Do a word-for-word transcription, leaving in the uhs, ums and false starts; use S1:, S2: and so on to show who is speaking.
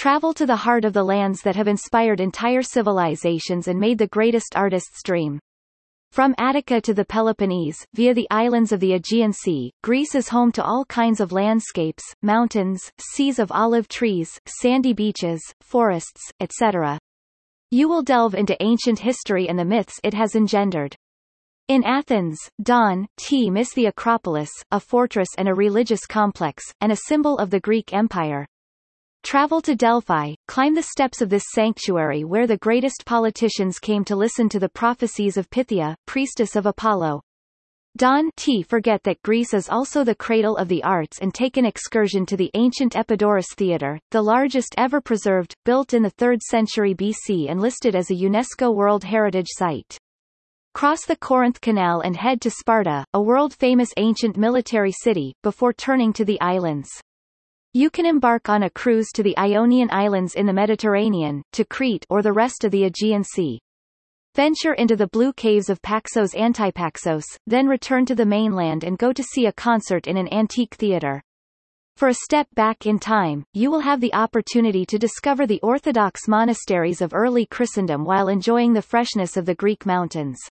S1: Travel to the heart of the lands that have inspired entire civilizations and made the greatest artists dream. From Attica to the Peloponnese, via the islands of the Aegean Sea, Greece is home to all kinds of landscapes, mountains, seas of olive trees, sandy beaches, forests, et cetera. You will delve into ancient history and the myths it has engendered. In Athens, Don T miss the Acropolis, a fortress and a religious complex, and a symbol of the Greek Empire. Travel to Delphi, climb the steps of this sanctuary where the greatest politicians came to listen to the prophecies of Pythia, priestess of Apollo. Don T forget that Greece is also the cradle of the arts and take an excursion to the ancient Epidaurus Theatre, the largest ever preserved, built in the third century B C and listed as a UNESCO World Heritage Site. Cross the Corinth Canal and head to Sparta, a world-famous ancient military city, before turning to the islands. You can embark on a cruise to the Ionian Islands in the Mediterranean, to Crete or the rest of the Aegean Sea. Venture into the blue caves of Paxos Antipaxos, then return to the mainland and go to see a concert in an antique theatre. For a step back in time, you will have the opportunity to discover the Orthodox monasteries of early Christendom while enjoying the freshness of the Greek mountains.